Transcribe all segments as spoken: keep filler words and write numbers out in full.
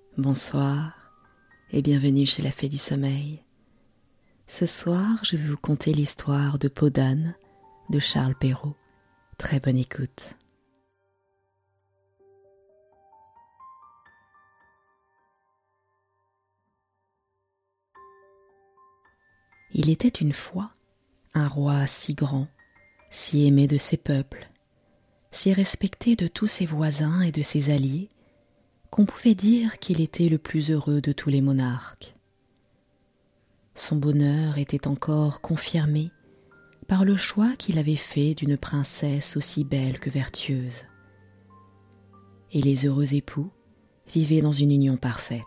Bonsoir et bienvenue chez la Fée du Sommeil. Ce soir, je vais vous conter l'histoire de Peau d'âne de Charles Perrault. Très bonne écoute. Il était une fois un roi si grand, si aimé de ses peuples, si respecté de tous ses voisins et de ses alliés, qu'on pouvait dire qu'il était le plus heureux de tous les monarques. Son bonheur était encore confirmé par le choix qu'il avait fait d'une princesse aussi belle que vertueuse. Et les heureux époux vivaient dans une union parfaite.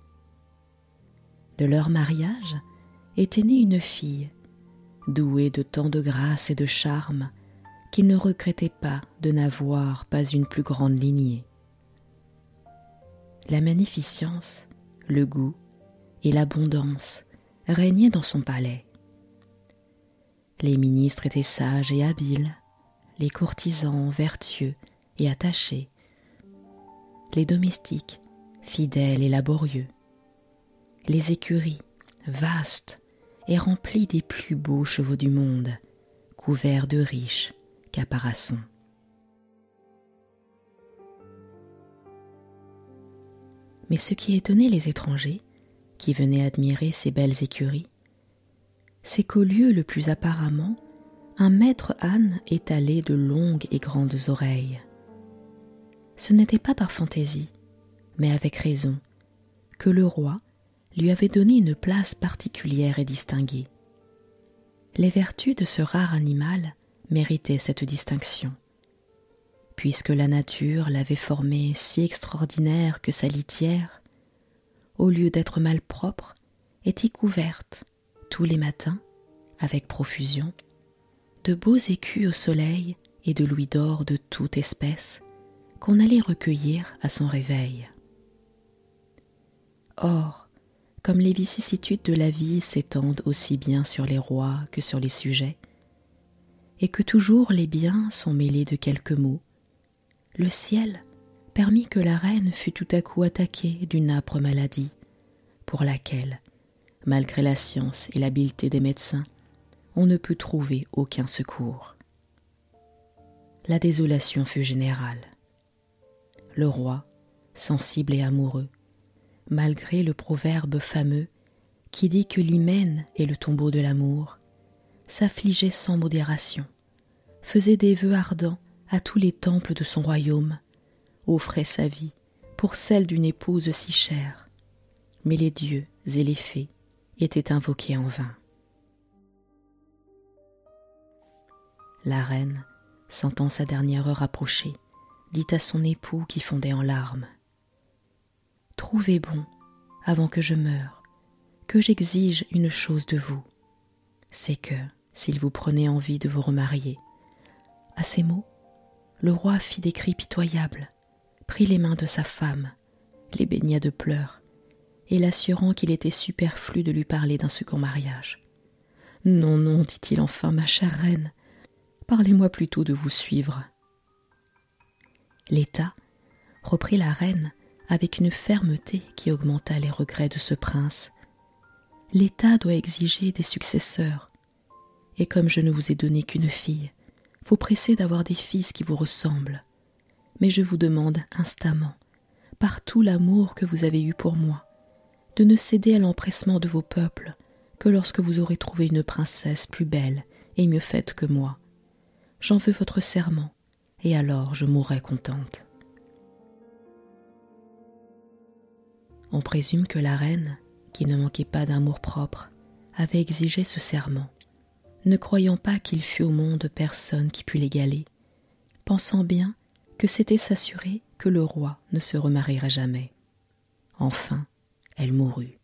De leur mariage était née une fille, douée de tant de grâce et de charme qu'il ne regrettait pas de n'avoir pas une plus grande lignée. La magnificence, le goût et l'abondance régnaient dans son palais. Les ministres étaient sages et habiles, les courtisans vertueux et attachés, les domestiques fidèles et laborieux, les écuries vastes et remplies des plus beaux chevaux du monde, couverts de riches caparaçons. Mais ce qui étonnait les étrangers, qui venaient admirer ces belles écuries, c'est qu'au lieu le plus apparemment, un maître âne étalait de longues et grandes oreilles. Ce n'était pas par fantaisie, mais avec raison, que le roi lui avait donné une place particulière et distinguée. Les vertus de ce rare animal méritaient cette distinction, puisque la nature l'avait formé si extraordinaire que sa litière, au lieu d'être malpropre, était couverte, tous les matins, avec profusion, de beaux écus au soleil et de louis d'or de toute espèce qu'on allait recueillir à son réveil. Or, comme les vicissitudes de la vie s'étendent aussi bien sur les rois que sur les sujets, et que toujours les biens sont mêlés de quelques maux, le ciel permit que la reine fût tout à coup attaquée d'une âpre maladie, pour laquelle, malgré la science et l'habileté des médecins, on ne put trouver aucun secours. La désolation fut générale. Le roi, sensible et amoureux, malgré le proverbe fameux qui dit que l'hymen est le tombeau de l'amour, s'affligeait sans modération, faisait des vœux ardents à tous les temples de son royaume, offrait sa vie pour celle d'une épouse si chère, mais les dieux et les fées étaient invoqués en vain. La reine, sentant sa dernière heure approcher, dit à son époux qui fondait en larmes : « Trouvez bon, avant que je meure, que j'exige une chose de vous, c'est que, s'il vous prenait envie de vous remarier. » À ces mots, le roi fit des cris pitoyables, prit les mains de sa femme, les baigna de pleurs, et l'assurant qu'il était superflu de lui parler d'un second mariage. « Non, non, dit-il enfin, ma chère reine, parlez-moi plutôt de vous suivre. » L'État, reprit la reine avec une fermeté qui augmenta les regrets de ce prince, l'État doit exiger des successeurs, et comme je ne vous ai donné qu'une fille, vous pressez d'avoir des fils qui vous ressemblent, mais je vous demande instamment, par tout l'amour que vous avez eu pour moi, de ne céder à l'empressement de vos peuples que lorsque vous aurez trouvé une princesse plus belle et mieux faite que moi. J'en veux votre serment, et alors je mourrai contente. On présume que la reine, qui ne manquait pas d'amour-propre, avait exigé ce serment, ne croyant pas qu'il fût au monde personne qui pût l'égaler, pensant bien que c'était s'assurer que le roi ne se remarierait jamais. Enfin, elle mourut.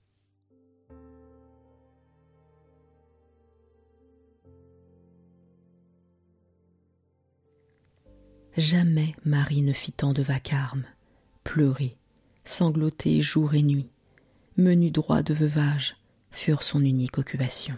Jamais Marie ne fit tant de vacarme, pleurer, sangloter jour et nuit, menu droit de veuvage furent son unique occupation.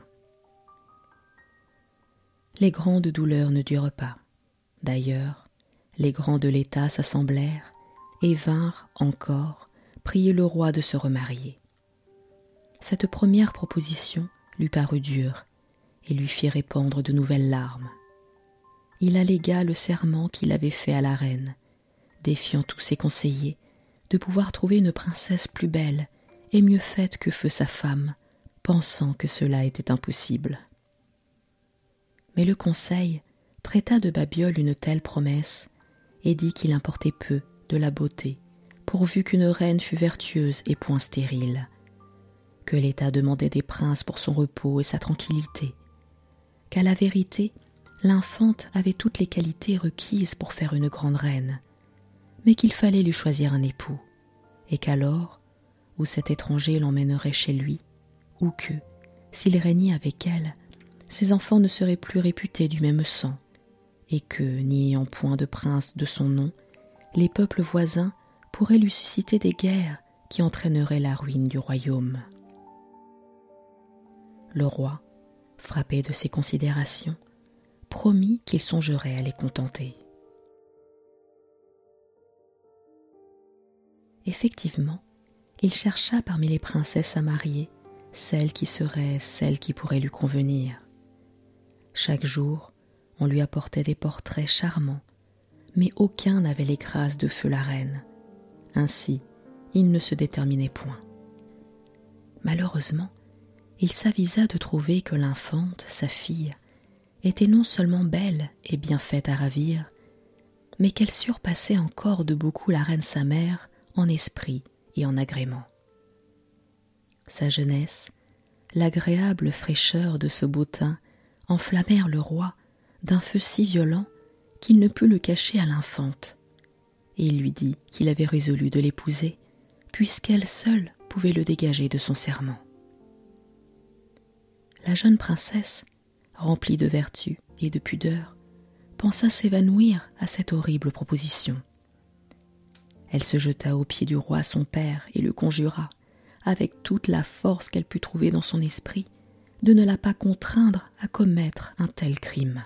Les grandes douleurs ne durent pas. D'ailleurs, les grands de l'État s'assemblèrent et vinrent encore prier le roi de se remarier. Cette première proposition lui parut dure et lui fit répandre de nouvelles larmes. Il allégua le serment qu'il avait fait à la reine, défiant tous ses conseillers de pouvoir trouver une princesse plus belle et mieux faite que fut sa femme, pensant que cela était impossible. Mais le conseil traita de Babiole une telle promesse et dit qu'il importait peu de la beauté, pourvu qu'une reine fût vertueuse et point stérile, que l'État demandait des princes pour son repos et sa tranquillité, qu'à la vérité, l'infante avait toutes les qualités requises pour faire une grande reine, mais qu'il fallait lui choisir un époux, et qu'alors, ou cet étranger l'emmènerait chez lui, ou que, s'il régnait avec elle, ses enfants ne seraient plus réputés du même sang, et que, n'ayant point de prince de son nom, les peuples voisins pourraient lui susciter des guerres qui entraîneraient la ruine du royaume. Le roi, frappé de ces considérations, promit qu'il songerait à les contenter. Effectivement, il chercha parmi les princesses à marier celle qui serait celle qui pourrait lui convenir. Chaque jour, on lui apportait des portraits charmants, mais aucun n'avait les grâces de feu la reine. Ainsi, il ne se déterminait point. Malheureusement, il s'avisa de trouver que l'infante, sa fille, était non seulement belle et bien faite à ravir, mais qu'elle surpassait encore de beaucoup la reine sa mère en esprit et en agrément. Sa jeunesse, l'agréable fraîcheur de ce beau teint enflammèrent le roi d'un feu si violent qu'il ne put le cacher à l'infante, et il lui dit qu'il avait résolu de l'épouser, puisqu'elle seule pouvait le dégager de son serment. La jeune princesse, remplie de vertu et de pudeur, pensa s'évanouir à cette horrible proposition. Elle se jeta aux pieds du roi son père et le conjura, avec toute la force qu'elle put trouver dans son esprit, de ne la pas contraindre à commettre un tel crime.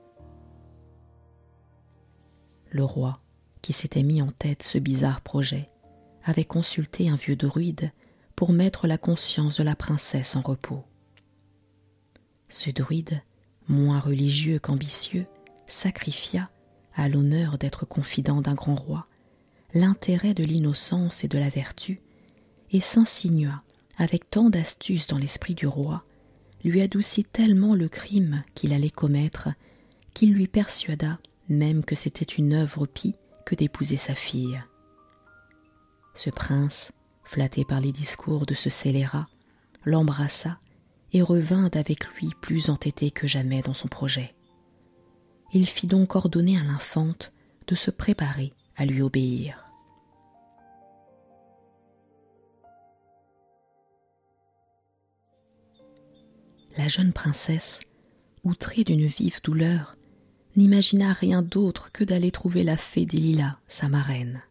Le roi, qui s'était mis en tête ce bizarre projet, avait consulté un vieux druide pour mettre la conscience de la princesse en repos. Ce druide, moins religieux qu'ambitieux, sacrifia, à l'honneur d'être confident d'un grand roi, l'intérêt de l'innocence et de la vertu, et s'insinua avec tant d'astuce dans l'esprit du roi, lui adoucit tellement le crime qu'il allait commettre, qu'il lui persuada même que c'était une œuvre pie que d'épouser sa fille. Ce prince, flatté par les discours de ce scélérat, l'embrassa et revint avec lui plus entêté que jamais dans son projet. Il fit donc ordonner à l'infante de se préparer à lui obéir. La jeune princesse, outrée d'une vive douleur, n'imagina rien d'autre que d'aller trouver la fée des lilas, sa marraine.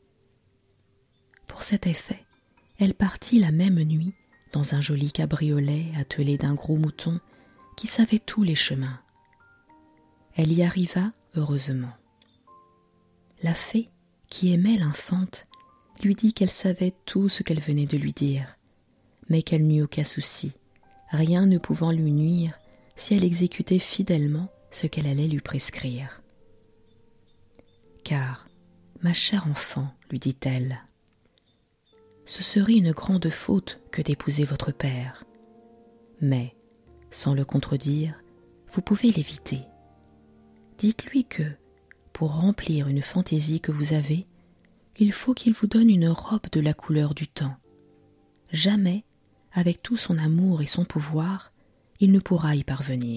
Pour cet effet, elle partit la même nuit dans un joli cabriolet attelé d'un gros mouton qui savait tous les chemins. Elle y arriva heureusement. La fée, qui aimait l'infante, lui dit qu'elle savait tout ce qu'elle venait de lui dire, mais qu'elle n'eut aucun souci, rien ne pouvant lui nuire si elle exécutait fidèlement ce qu'elle allait lui prescrire. « Car, ma chère enfant, lui dit-elle, ce serait une grande faute que d'épouser votre père. Mais, sans le contredire, vous pouvez l'éviter. Dites-lui que, pour remplir une fantaisie que vous avez, il faut qu'il vous donne une robe de la couleur du temps. Jamais, avec tout son amour et son pouvoir, il ne pourra y parvenir. »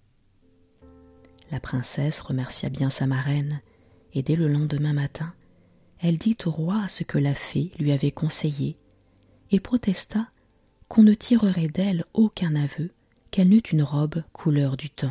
La princesse remercia bien sa marraine, et dès le lendemain matin, elle dit au roi ce que la fée lui avait conseillé, et protesta qu'on ne tirerait d'elle aucun aveu qu'elle n'eût une robe couleur du temps.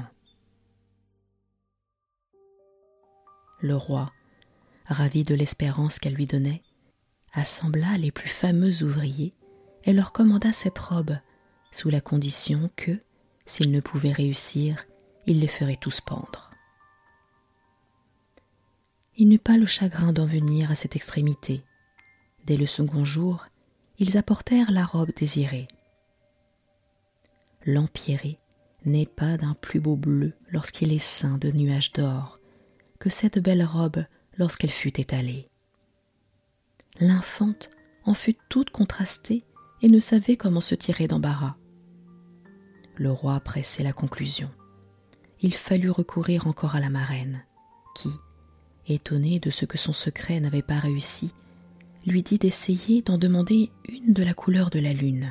Le roi, ravi de l'espérance qu'elle lui donnait, assembla les plus fameux ouvriers et leur commanda cette robe, sous la condition que, s'ils ne pouvaient réussir, il les ferait tous pendre. Il n'eut pas le chagrin d'en venir à cette extrémité. Dès le second jour, ils apportèrent la robe désirée. L'empierré n'est pas d'un plus beau bleu lorsqu'il est ceint de nuages d'or que cette belle robe lorsqu'elle fut étalée. L'infante en fut toute contrastée et ne savait comment se tirer d'embarras. Le roi pressait la conclusion. Il fallut recourir encore à la marraine, qui, étonnée de ce que son secret n'avait pas réussi, lui dit d'essayer d'en demander une de la couleur de la lune.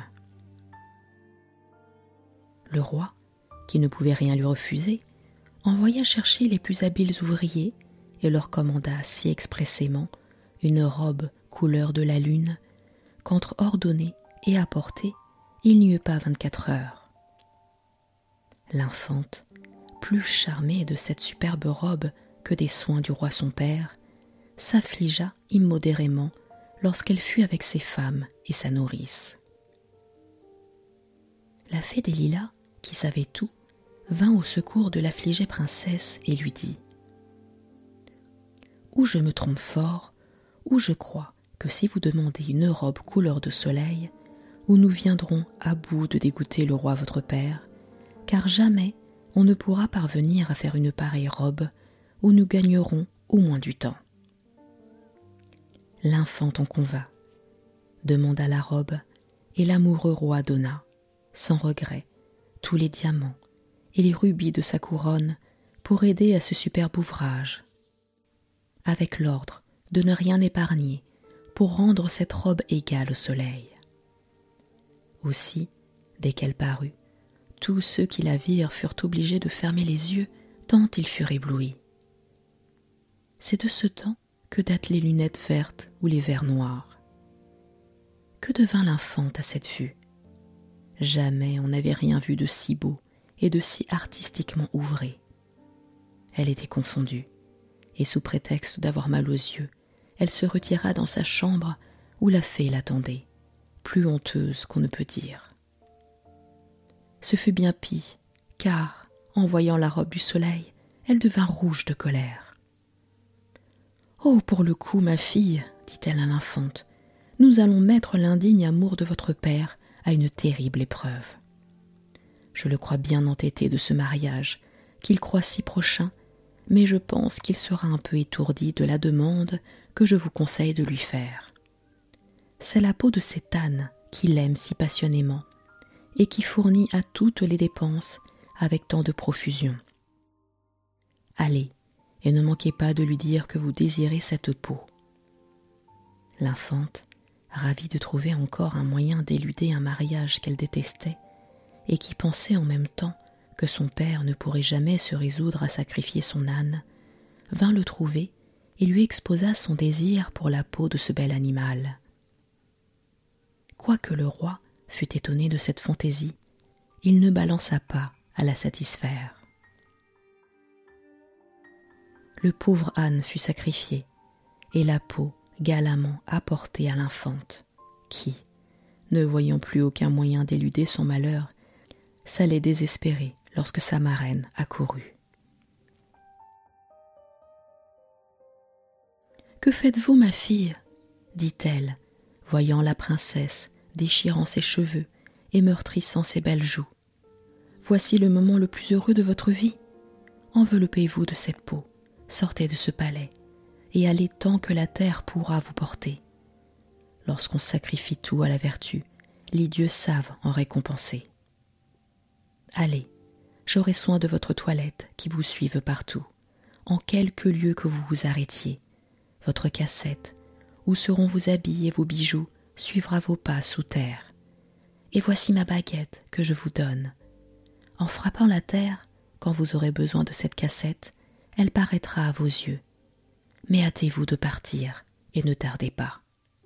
Le roi, qui ne pouvait rien lui refuser, envoya chercher les plus habiles ouvriers et leur commanda si expressément une robe couleur de la lune qu'entre ordonner et apporter, il n'y eut pas vingt-quatre heures. L'infante, plus charmée de cette superbe robe que des soins du roi son père, s'affligea immodérément lorsqu'elle fut avec ses femmes et sa nourrice. La fée des Lilas, qui savait tout, vint au secours de l'affligée princesse et lui dit « Ou je me trompe fort, ou je crois que si vous demandez une robe couleur de soleil, où nous viendrons à bout de dégoûter le roi votre père, car jamais on ne pourra parvenir à faire une pareille robe où nous gagnerons au moins du temps. » L'infante en convint, demanda la robe, et l'amoureux roi donna, sans regret, tous les diamants et les rubis de sa couronne pour aider à ce superbe ouvrage, avec l'ordre de ne rien épargner pour rendre cette robe égale au soleil. Aussi, dès qu'elle parut, tous ceux qui la virent furent obligés de fermer les yeux tant ils furent éblouis. C'est de ce temps que datent les lunettes vertes ou les verres noirs. Que devint l'infante à cette vue? Jamais on n'avait rien vu de si beau et de si artistiquement ouvré. Elle était confondue, et sous prétexte d'avoir mal aux yeux, elle se retira dans sa chambre où la fée l'attendait, plus honteuse qu'on ne peut dire. Ce fut bien pis, car, en voyant la robe du soleil, elle devint rouge de colère. « Oh, pour le coup, ma fille, dit-elle à l'infante, nous allons mettre l'indigne amour de votre père à une terrible épreuve. Je le crois bien entêté de ce mariage, qu'il croit si prochain, mais je pense qu'il sera un peu étourdi de la demande que je vous conseille de lui faire. C'est la peau de cet âne qu'il aime si passionnément, et qui fournit à toutes les dépenses avec tant de profusion. Allez, et ne manquez pas de lui dire que vous désirez cette peau. » L'infante, ravie de trouver encore un moyen d'éluder un mariage qu'elle détestait, et qui pensait en même temps que son père ne pourrait jamais se résoudre à sacrifier son âne, vint le trouver et lui exposa son désir pour la peau de ce bel animal. Quoique le roi fût étonné de cette fantaisie, il ne balança pas à la satisfaire. Le pauvre âne fut sacrifié, et la peau galamment apportée à l'infante, qui, ne voyant plus aucun moyen d'éluder son malheur, s'allait désespérer lorsque sa marraine accourut. « Que faites-vous, ma fille ?» dit-elle, voyant la princesse déchirant ses cheveux et meurtrissant ses belles joues. « Voici le moment le plus heureux de votre vie. Enveloppez-vous de cette peau, sortez de ce palais, et allez tant que la terre pourra vous porter. Lorsqu'on sacrifie tout à la vertu, les dieux savent en récompenser. Allez, j'aurai soin de votre toilette qui vous suive partout, en quelque lieu que vous vous arrêtiez. Votre cassette, où seront vos habits et vos bijoux, suivra vos pas sous terre. Et voici ma baguette que je vous donne. En frappant la terre, quand vous aurez besoin de cette cassette, elle paraîtra à vos yeux. Mais hâtez-vous de partir et ne tardez pas. »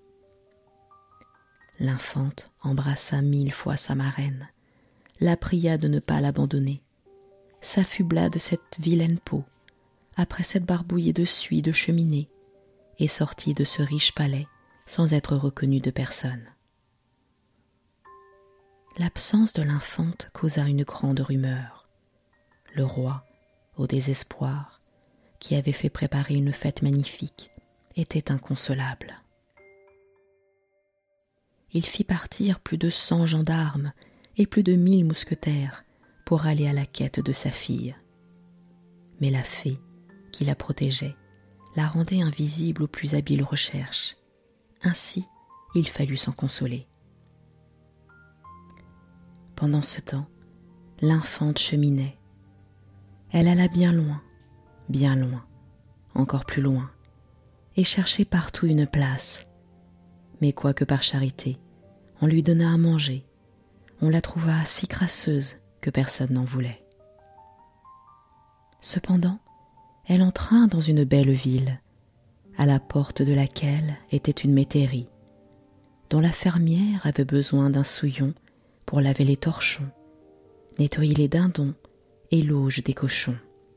L'infante embrassa mille fois sa marraine, la pria de ne pas l'abandonner, s'affubla de cette vilaine peau, après s'être barbouillée de suie de cheminée, et sortit de ce riche palais sans être reconnue de personne. L'absence de l'infante causa une grande rumeur. Le roi, au désespoir, qui avait fait préparer une fête magnifique, était inconsolable. il fit partir plus de cent gendarmes et plus de mille mousquetaires pour aller à la quête de sa fille. Mais la fée, qui la protégeait, la rendait invisible aux plus habiles recherches. Ainsi, il fallut s'en consoler. Pendant ce temps, l'infante cheminait. Elle alla bien loin, bien loin, encore plus loin, et cherchait partout une place. Mais quoique par charité, on lui donna à manger, on la trouva si crasseuse que personne n'en voulait. Cependant, elle entra dans une belle ville, à la porte de laquelle était une métairie, dont la fermière avait besoin d'un souillon pour laver les torchons, nettoyer les dindons et l'auge des cochons.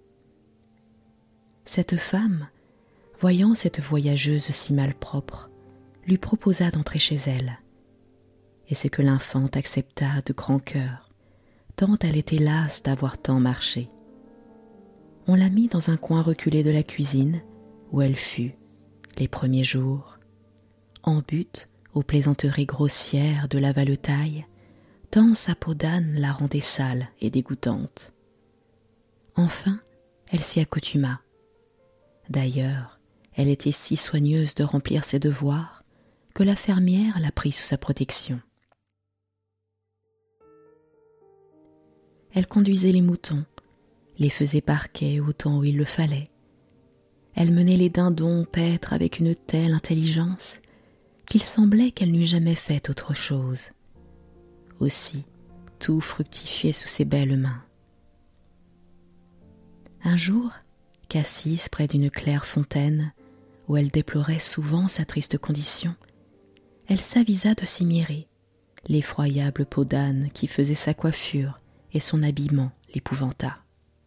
Cette femme, voyant cette voyageuse si malpropre, lui proposa d'entrer chez elle, et c'est que l'infante accepta de grand cœur, tant elle était lasse d'avoir tant marché. On la mit dans un coin reculé de la cuisine, où elle fut, les premiers jours, en butte aux plaisanteries grossières de la valetaille, tant sa peau d'âne la rendait sale et dégoûtante. Enfin, elle s'y accoutuma. D'ailleurs, elle était si soigneuse de remplir ses devoirs que la fermière la prit sous sa protection. Elle conduisait les moutons, les faisait parquer au temps où il le fallait. Elle menait les dindons paître avec une telle intelligence qu'il semblait qu'elle n'eût jamais fait autre chose. Aussi, tout fructifiait sous ses belles mains. Un jour, qu'assise près d'une claire fontaine, où elle déplorait souvent sa triste condition, elle s'avisa de s'y mirer, l'effroyable peau d'âne qui faisait sa coiffure et son habillement l'épouvanta.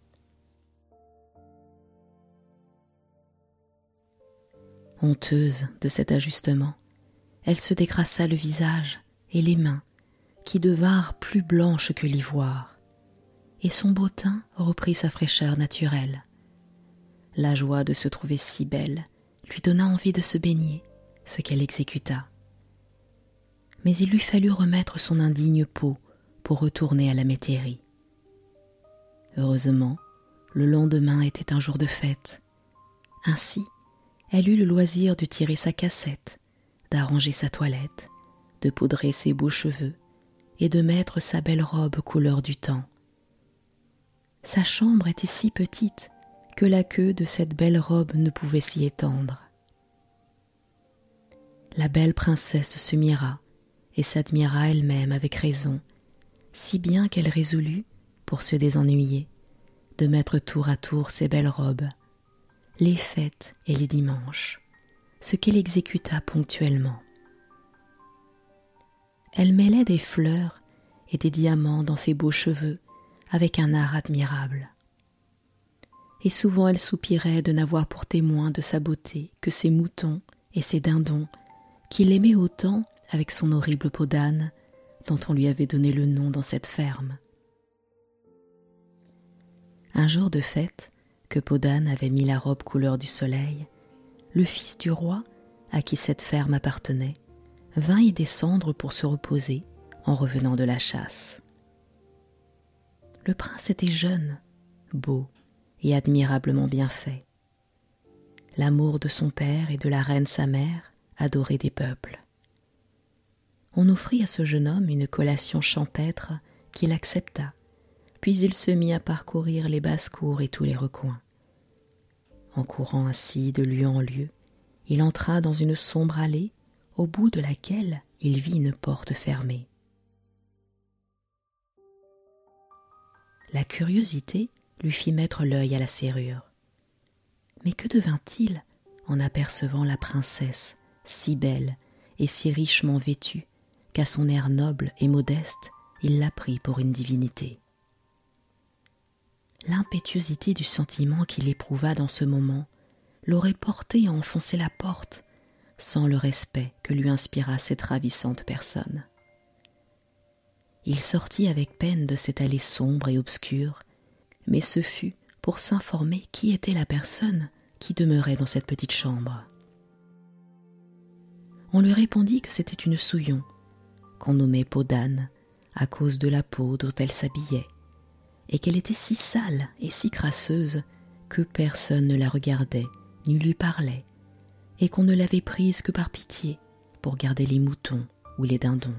Honteuse de cet ajustement, elle se dégrassa le visage et les mains, qui devinrent plus blanches que l'ivoire, et son beau teint reprit sa fraîcheur naturelle. La joie de se trouver si belle lui donna envie de se baigner, ce qu'elle exécuta. Mais il lui fallut remettre son indigne peau pour retourner à la métairie. Heureusement, le lendemain était un jour de fête. Ainsi, elle eut le loisir de tirer sa cassette, d'arranger sa toilette, de poudrer ses beaux cheveux et de mettre sa belle robe couleur du temps. Sa chambre était si petite que la queue de cette belle robe ne pouvait s'y étendre. La belle princesse se mira et s'admira elle-même avec raison, si bien qu'elle résolut, pour se désennuyer, de mettre tour à tour ses belles robes, les fêtes et les dimanches, ce qu'elle exécuta ponctuellement. Elle mêlait des fleurs et des diamants dans ses beaux cheveux avec un art admirable. Et souvent elle soupirait de n'avoir pour témoin de sa beauté que ses moutons et ses dindons, qu'il aimait autant avec son horrible peau d'âne, dont on lui avait donné le nom dans cette ferme. Un jour de fête, que peau d'âne avait mis la robe couleur du soleil, le fils du roi, à qui cette ferme appartenait, vint y descendre pour se reposer en revenant de la chasse. Le prince était jeune, beau et admirablement bien fait. L'amour de son père et de la reine sa mère, adoré des peuples. On offrit à ce jeune homme une collation champêtre qu'il accepta, puis il se mit à parcourir les basses-cours et tous les recoins. En courant ainsi de lieu en lieu, il entra dans une sombre allée, au bout de laquelle il vit une porte fermée. La curiosité lui fit mettre l'œil à la serrure. Mais que devint-il en apercevant la princesse, si belle et si richement vêtue, qu'à son air noble et modeste, il la prit pour une divinité. L'impétuosité du sentiment qu'il éprouva dans ce moment l'aurait porté à enfoncer la porte, sans le respect que lui inspira cette ravissante personne. Il sortit avec peine de cette allée sombre et obscure, mais ce fut pour s'informer qui était la personne qui demeurait dans cette petite chambre. On lui répondit que c'était une Souillon, qu'on nommait peau d'âne à cause de la peau dont elle s'habillait, et qu'elle était si sale et si crasseuse que personne ne la regardait ni lui parlait, et qu'on ne l'avait prise que par pitié pour garder les moutons ou les dindons.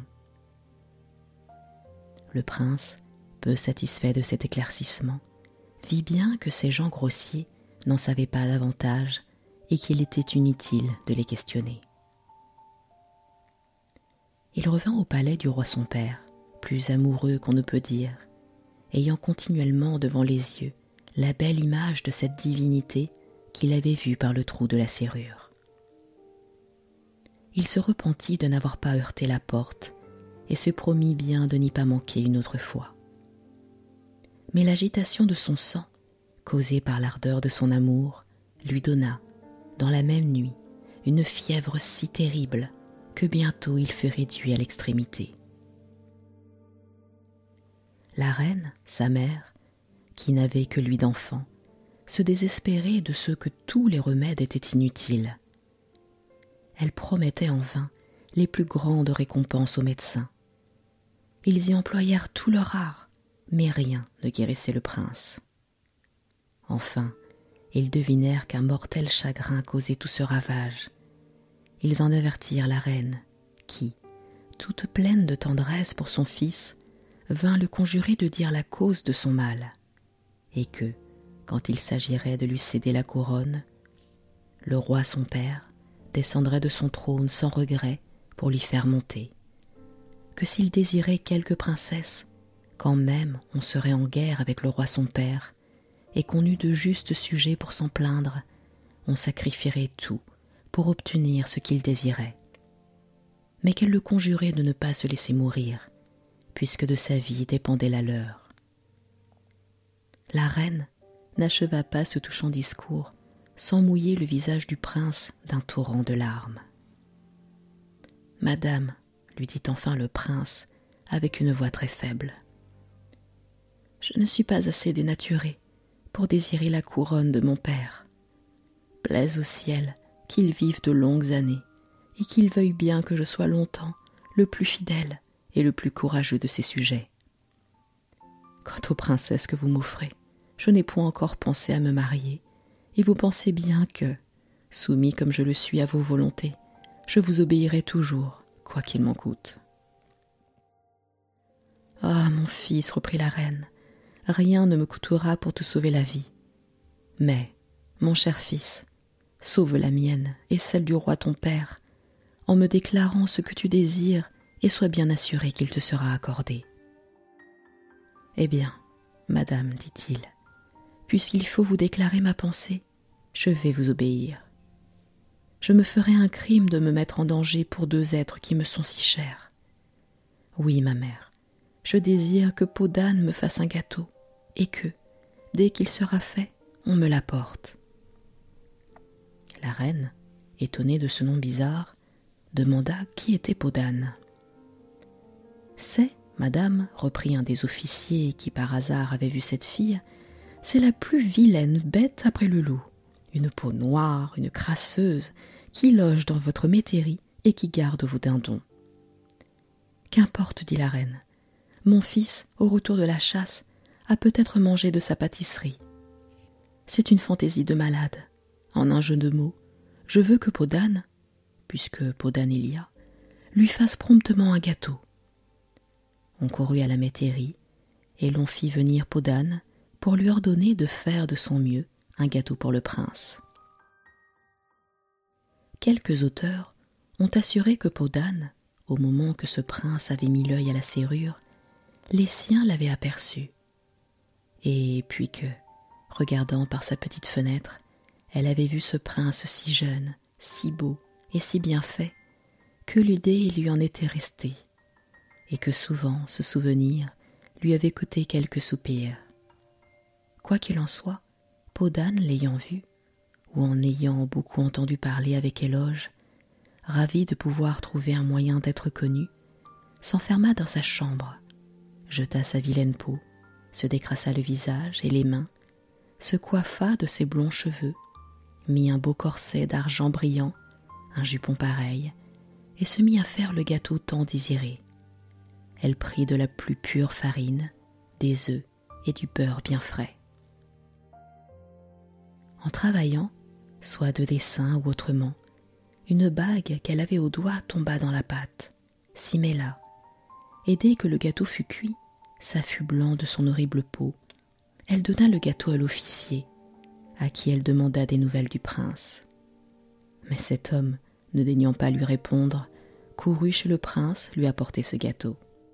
Le prince, peu satisfait de cet éclaircissement, vit bien que ces gens grossiers n'en savaient pas davantage et qu'il était inutile de les questionner. Il revint au palais du roi son père, plus amoureux qu'on ne peut dire, ayant continuellement devant les yeux la belle image de cette divinité qu'il avait vue par le trou de la serrure. Il se repentit de n'avoir pas heurté la porte et se promit bien de n'y pas manquer une autre fois. Mais l'agitation de son sang, causée par l'ardeur de son amour, lui donna, dans la même nuit, une fièvre si terrible que bientôt il fut réduit à l'extrémité. La reine, sa mère, qui n'avait que lui d'enfant, se désespérait de ce que tous les remèdes étaient inutiles. Elle promettait en vain les plus grandes récompenses aux médecins. Ils y employèrent tout leur art, mais rien ne guérissait le prince. Enfin, ils devinèrent qu'un mortel chagrin causait tout ce ravage. Ils en avertirent la reine, qui, toute pleine de tendresse pour son fils, vint le conjurer de dire la cause de son mal, et que, quand il s'agirait de lui céder la couronne, le roi son père descendrait de son trône sans regret pour lui faire monter, que s'il désirait quelque princesse, quand même on serait en guerre avec le roi son père, et qu'on eût de justes sujets pour s'en plaindre, on sacrifierait tout pour obtenir ce qu'il désirait, mais qu'elle le conjurait de ne pas se laisser mourir, puisque de sa vie dépendait la leur. La reine n'acheva pas ce touchant discours sans mouiller le visage du prince d'un torrent de larmes. « Madame, lui dit enfin le prince avec une voix très faible, je ne suis pas assez dénaturé pour désirer la couronne de mon père. Plaise au ciel qu'il vive de longues années et qu'il veuille bien que je sois longtemps le plus fidèle et le plus courageux de ses sujets. Quant aux princesses que vous m'offrez, je n'ai point encore pensé à me marier, et vous pensez bien que, soumis comme je le suis à vos volontés, je vous obéirai toujours, quoi qu'il m'en coûte. »« Ah, mon fils, reprit la reine, rien ne me coûtera pour te sauver la vie. Mais, mon cher fils, sauve la mienne et celle du roi ton père, en me déclarant ce que tu désires et sois bien assuré qu'il te sera accordé. »« Eh bien, madame, dit-il, puisqu'il faut vous déclarer ma pensée, je vais vous obéir. Je me ferai un crime de me mettre en danger pour deux êtres qui me sont si chers. Oui, ma mère, je désire que peau d'âne me fasse un gâteau, et que, dès qu'il sera fait, on me l'apporte. » La reine, étonnée de ce nom bizarre, demanda qui était peau d'âne. « C'est, madame, reprit un des officiers qui par hasard avait vu cette fille, c'est la plus vilaine bête après le loup, une peau noire, une crasseuse, qui loge dans votre métairie et qui garde vos dindons. »« Qu'importe, dit la reine, mon fils, au retour de la chasse, a peut-être mangé de sa pâtisserie. C'est une fantaisie de malade. En un jeu de mots, je veux que peau d'âne, puisque peau d'âne il y a, lui fasse promptement un gâteau. » On courut à la métairie, et l'on fit venir peau d'âne pour lui ordonner de faire de son mieux un gâteau pour le prince. Quelques auteurs ont assuré que peau d'âne, au moment que ce prince avait mis l'œil à la serrure, les siens l'avaient aperçu, et puis que, regardant par sa petite fenêtre, elle avait vu ce prince si jeune, si beau et si bien fait, que l'idée lui en était restée, et que souvent ce souvenir lui avait coûté quelques soupirs. Quoi qu'il en soit, peau d'âne l'ayant vu, ou en ayant beaucoup entendu parler avec éloge, ravi de pouvoir trouver un moyen d'être connu, s'enferma dans sa chambre, jeta sa vilaine peau, se décrassa le visage et les mains, se coiffa de ses blonds cheveux, mit un beau corset d'argent brillant, un jupon pareil, et se mit à faire le gâteau tant désiré. elle prit de la plus pure farine, des œufs et du beurre bien frais. En travaillant, soit de dessin ou autrement, une bague qu'elle avait au doigt tomba dans la pâte, s'y mêla, et dès que le gâteau fut cuit, ça fut blanc de son horrible peau, elle donna le gâteau à l'officier, à qui elle demanda des nouvelles du prince. Mais cet homme, ne daignant pas lui répondre, courut chez le prince lui apporter ce gâteau.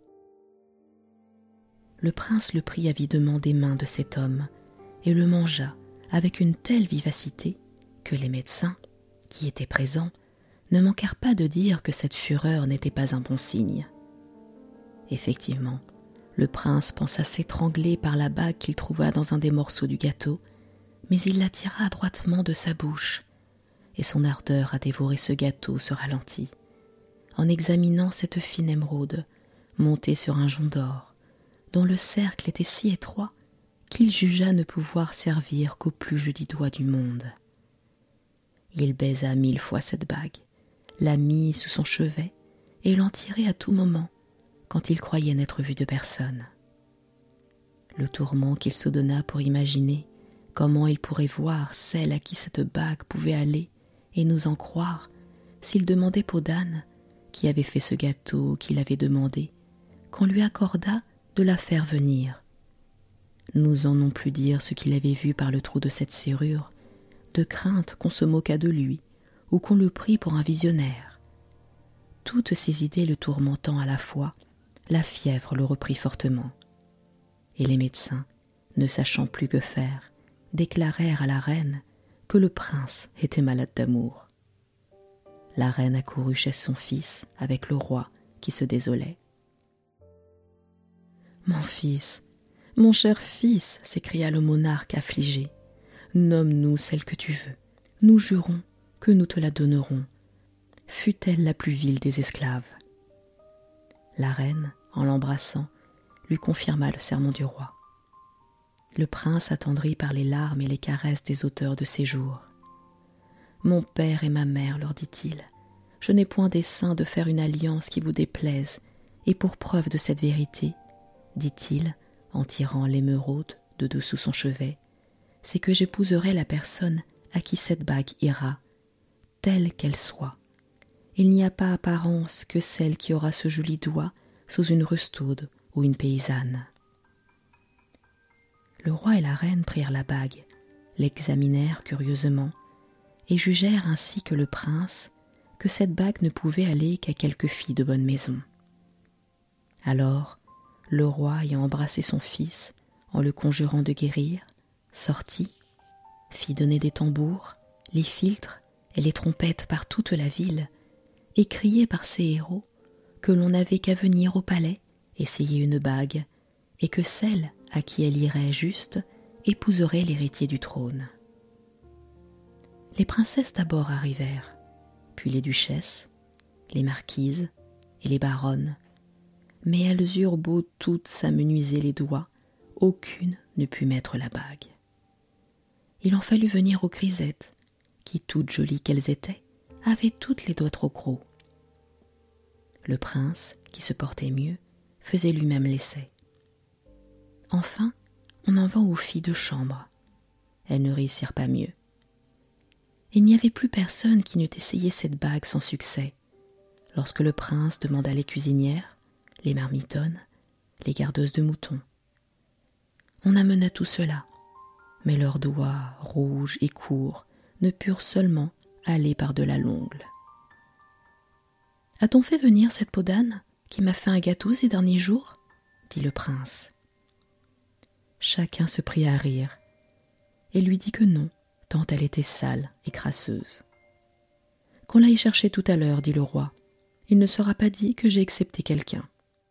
Le prince le prit avidement des mains de cet homme et le mangea avec une telle vivacité que les médecins, qui étaient présents, ne manquèrent pas de dire que cette fureur n'était pas un bon signe. Effectivement, le prince pensa s'étrangler par la bague qu'il trouva dans un des morceaux du gâteau, mais il la tira adroitement de sa bouche, et son ardeur à dévorer ce gâteau se ralentit, en examinant cette fine émeraude montée sur un jonc d'or, dont le cercle était si étroit qu'il jugea ne pouvoir servir qu'au plus joli doigt du monde. Il baisa mille fois cette bague, la mit sous son chevet et l'en tirait à tout moment, quand il croyait n'être vu de personne. Le tourment qu'il se donna pour imaginer comment il pourrait voir celle à qui cette bague pouvait aller et nous en croire s'il demandait peau d'âne, qui avait fait ce gâteau qu'il avait demandé, qu'on lui accordât de la faire venir. N'osant non plus dire ce qu'il avait vu par le trou de cette serrure, de crainte qu'on se moquât de lui ou qu'on le prît pour un visionnaire. Toutes ces idées le tourmentant à la fois, la fièvre le reprit fortement. Et les médecins, ne sachant plus que faire, déclarèrent à la reine que le prince était malade d'amour. La reine accourut chez son fils avec le roi qui se désolait. « Mon fils, mon cher fils, s'écria le monarque affligé, nomme-nous celle que tu veux, nous jurons que nous te la donnerons, fût-elle la plus vile des esclaves. » La reine, en l'embrassant, lui confirma le serment du roi. Le prince attendri par les larmes et les caresses des auteurs de ces jours. « Mon père et ma mère, leur dit-il, je n'ai point dessein de faire une alliance qui vous déplaise, et pour preuve de cette vérité, dit-il, en tirant l'émeraude de dessous son chevet, c'est que j'épouserai la personne à qui cette bague ira, telle qu'elle soit. Il n'y a pas apparence que celle qui aura ce joli doigt sous une rustaude ou une paysanne. » Le roi et la reine prirent la bague, l'examinèrent curieusement, et jugèrent ainsi que le prince que cette bague ne pouvait aller qu'à quelque fille de bonne maison. Alors, le roi, ayant embrassé son fils, en le conjurant de guérir, sortit, fit donner des tambours, les philtres et les trompettes par toute la ville, et criait par ses héros que l'on n'avait qu'à venir au palais essayer une bague, et que celle à qui elle irait juste épouserait l'héritier du trône. Les princesses d'abord arrivèrent, puis les duchesses, les marquises et les baronnes, mais elles eurent beau toutes s'amenuiser les doigts, aucune ne put mettre la bague. Il en fallut venir aux grisettes, qui, toutes jolies qu'elles étaient, avaient toutes les doigts trop gros. Le prince, qui se portait mieux, faisait lui-même l'essai. Enfin, on en vint aux filles de chambre. Elles ne réussirent pas mieux. Il n'y avait plus personne qui n'eût essayé cette bague sans succès, lorsque le prince demanda les cuisinières, les marmitonnes, les gardeuses de moutons. On amena tout cela, mais leurs doigts, rouges et courts, ne purent seulement aller par-delà l'ongle. « A-t-on fait venir cette peau d'âne qui m'a fait un gâteau ces derniers jours ?» dit le prince. Chacun se prit à rire et lui dit que non, tant elle était sale et crasseuse. « Qu'on l'aille chercher tout à l'heure, dit le roi. Il ne sera pas dit que j'ai excepté quelqu'un. »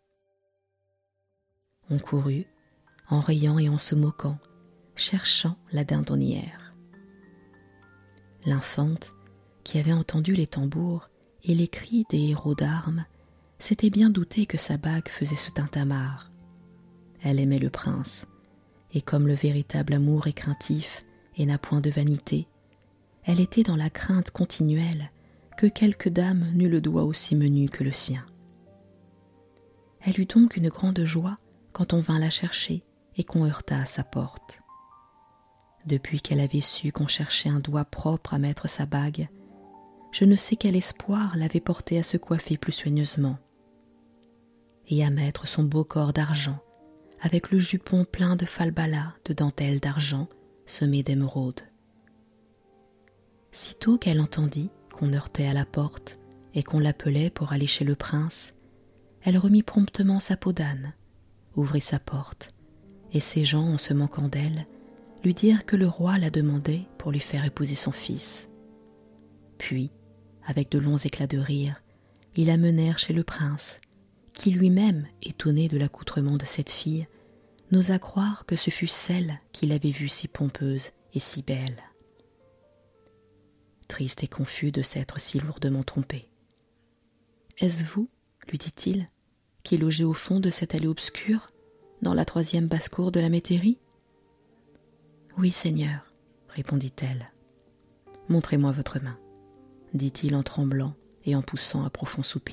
On courut, en riant et en se moquant, cherchant la dindonnière. L'infante, qui avait entendu les tambours et les cris des héros d'armes, s'était bien doutée que sa bague faisait ce tintamarre. Elle aimait le prince, et comme le véritable amour est craintif et n'a point de vanité, elle était dans la crainte continuelle que quelque dame n'eût le doigt aussi menu que le sien. Elle eut donc une grande joie quand on vint la chercher et qu'on heurta à sa porte. Depuis qu'elle avait su qu'on cherchait un doigt propre à mettre sa bague, je ne sais quel espoir l'avait portée à se coiffer plus soigneusement et à mettre son beau corps d'argent avec le jupon plein de falbalas de dentelle d'argent semée d'émeraudes. Sitôt qu'elle entendit qu'on heurtait à la porte et qu'on l'appelait pour aller chez le prince, elle remit promptement sa peau d'âne, ouvrit sa porte, et ses gens, en se moquant d'elle, lui dirent que le roi la demandait pour lui faire épouser son fils. Puis, avec de longs éclats de rire, ils la menèrent chez le prince, qui lui-même, étonné de l'accoutrement de cette fille, n'osa croire que ce fût celle qu'il avait vue si pompeuse et si belle. Triste et confus de s'être si lourdement trompé. « Est-ce vous, lui dit-il, qui logez au fond de cette allée obscure, dans la troisième basse-cour de la métairie ?»« Oui, Seigneur, répondit-elle. »« Montrez-moi votre main, dit-il en tremblant et en poussant un profond soupir. »«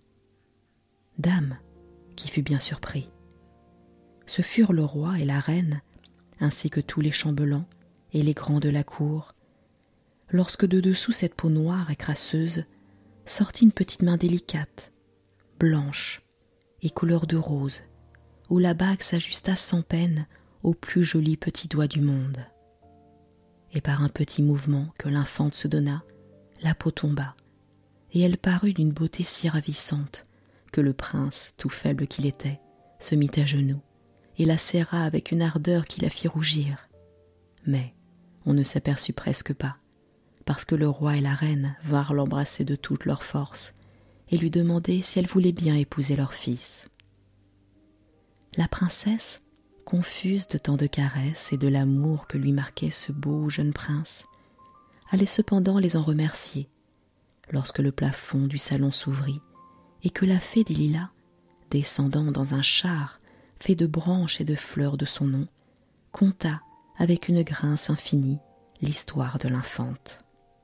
Dame, qui fut bien surpris. Ce furent le roi et la reine, ainsi que tous les chambellans et les grands de la cour, lorsque de dessous cette peau noire et crasseuse sortit une petite main délicate, blanche et couleur de rose, où la bague s'ajusta sans peine au plus joli petit doigt du monde. Et par un petit mouvement que l'infante se donna, la peau tomba, et elle parut d'une beauté si ravissante que le prince, tout faible qu'il était, se mit à genoux et la serra avec une ardeur qui la fit rougir. Mais on ne s'aperçut presque pas, parce que le roi et la reine vinrent l'embrasser de toute leur force et lui demander si elle voulait bien épouser leur fils. La princesse, confuse de tant de caresses et de l'amour que lui marquait ce beau jeune prince, allait cependant les en remercier, lorsque le plafond du salon s'ouvrit et que la fée des lilas, descendant dans un char fait de branches et de fleurs de son nom, conta avec une grâce infinie l'histoire de l'infante.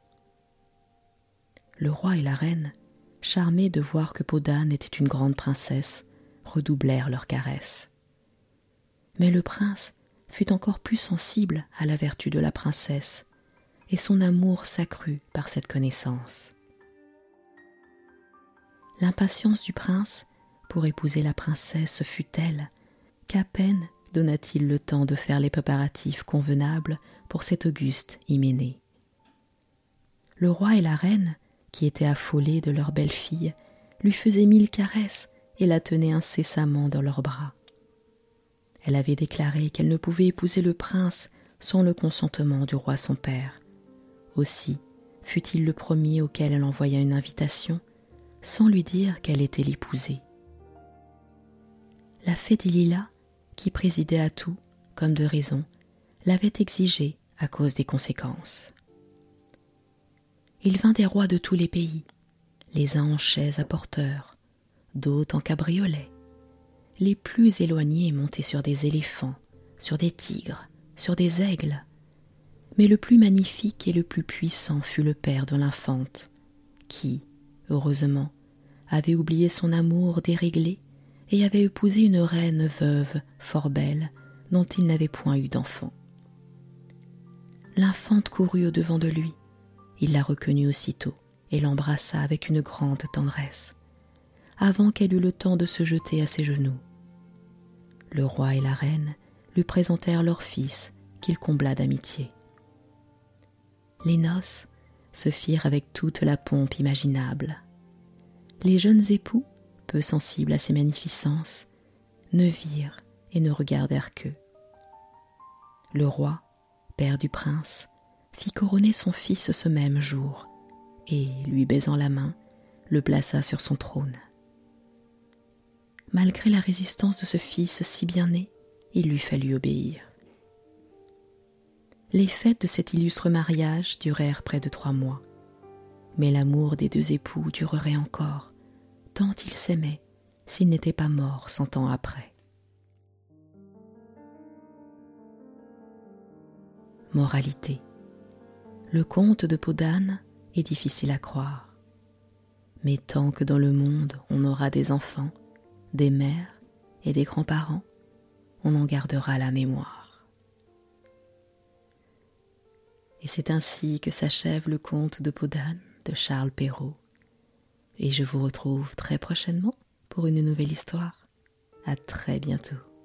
Le roi et la reine, charmés de voir que Peau d'âne était une grande princesse, redoublèrent leurs caresses. Mais le prince fut encore plus sensible à la vertu de la princesse, et son amour s'accrut par cette connaissance. L'impatience du prince pour épouser la princesse fut telle qu'à peine donna-t-il le temps de faire les préparatifs convenables pour cet auguste hyménée. Le roi et la reine, qui étaient affolés de leur belle-fille, lui faisaient mille caresses et la tenaient incessamment dans leurs bras. Elle avait déclaré qu'elle ne pouvait épouser le prince sans le consentement du roi son père. Aussi fut-il le premier auquel elle envoya une invitation, sans lui dire qu'elle était l'épousée. La fée des lilas, qui présidait à tout, comme de raison, l'avait exigé à cause des conséquences. Il vint des rois de tous les pays, les uns en chaises à porteurs, d'autres en cabriolets, les plus éloignés montés sur des éléphants, sur des tigres, sur des aigles. Mais le plus magnifique et le plus puissant fut le père de l'infante, qui, heureusement, avait oublié son amour déréglé et avait épousé une reine veuve fort belle dont il n'avait point eu d'enfant. L'infante courut au-devant de lui, il la reconnut aussitôt et l'embrassa avec une grande tendresse, avant qu'elle eût le temps de se jeter à ses genoux. Le roi et la reine lui présentèrent leur fils qu'il combla d'amitié. Les noces se firent avec toute la pompe imaginable. Les jeunes époux, peu sensibles à ces magnificences, ne virent et ne regardèrent qu'eux. Le roi, père du prince, fit couronner son fils ce même jour et, lui baisant la main, le plaça sur son trône. Malgré la résistance de ce fils si bien né, il lui fallut obéir. Les fêtes de cet illustre mariage durèrent près de trois mois, mais l'amour des deux époux durerait encore, tant ils s'aimaient, s'ils n'étaient pas morts cent ans après. Moralité. Le conte de Peau d'âne est difficile à croire, mais tant que dans le monde on aura des enfants, des mères et des grands-parents, on en gardera la mémoire. Et c'est ainsi que s'achève le conte de Podane de Charles Perrault. Et je vous retrouve très prochainement pour une nouvelle histoire. À très bientôt.